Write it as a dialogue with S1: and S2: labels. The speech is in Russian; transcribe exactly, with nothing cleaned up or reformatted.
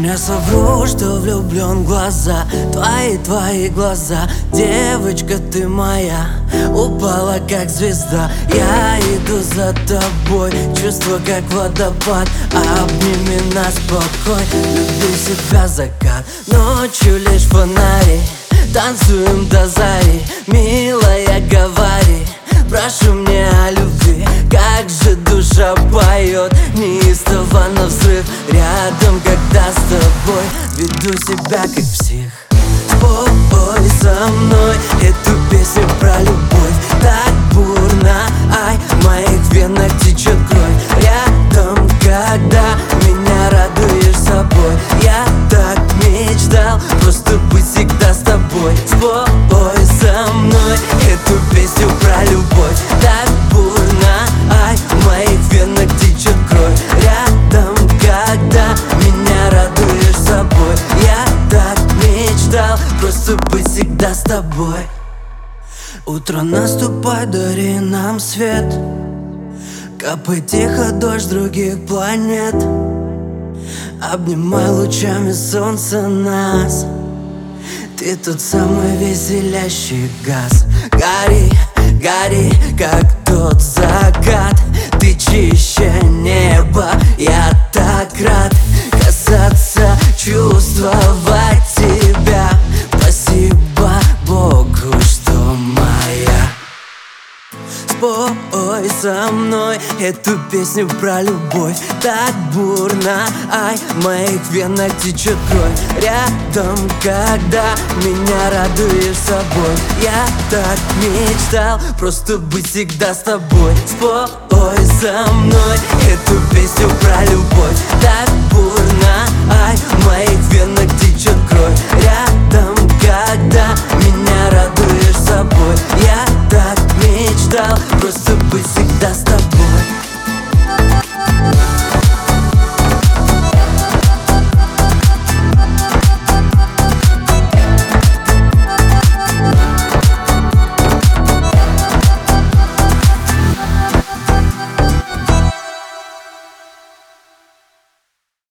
S1: Не совру, что влюблен в глаза, твои, твои глаза. Девочка, ты моя, упала как звезда. Я иду за тобой, чувство как водопад. Обними нас покой, люблю себя закат. Ночью лишь фонари, танцуем до зари. Милая, говори, прошу мне о любви. Как же душа поет, неистово на взрыв. Рядом, когда с тобой, веду себя как псих. Спой со мной эту песню про любовь. Так бурно, ай, в моих венах течет кровь. Рядом, когда меня радуешь собой. Я так мечтал просто быть всегда с тобой. Спой со мной эту песню про любовь. Так бурно, ай, в моих венах течет кровь. Рядом, когда меня радуешь собой. Я так мечтал просто быть всегда с тобой. Утро наступает, дари нам свет. Капает тихо дождь других планет. Обнимай лучами солнца нас. Ты тот самый веселящий газ. Гори, гори, как тот закат. Ты чище неба, я так рад касаться, чувствовать тебя. Спасибо Богу, что моя. Спой со мной эту песню про любовь. Так бурно, ай, в моих венах течет кровь. Рядом, когда меня радуешь собой. Я так мечтал просто быть всегда с тобой. Спой со мной эту песню про любовь. Так бурно, ай, в моих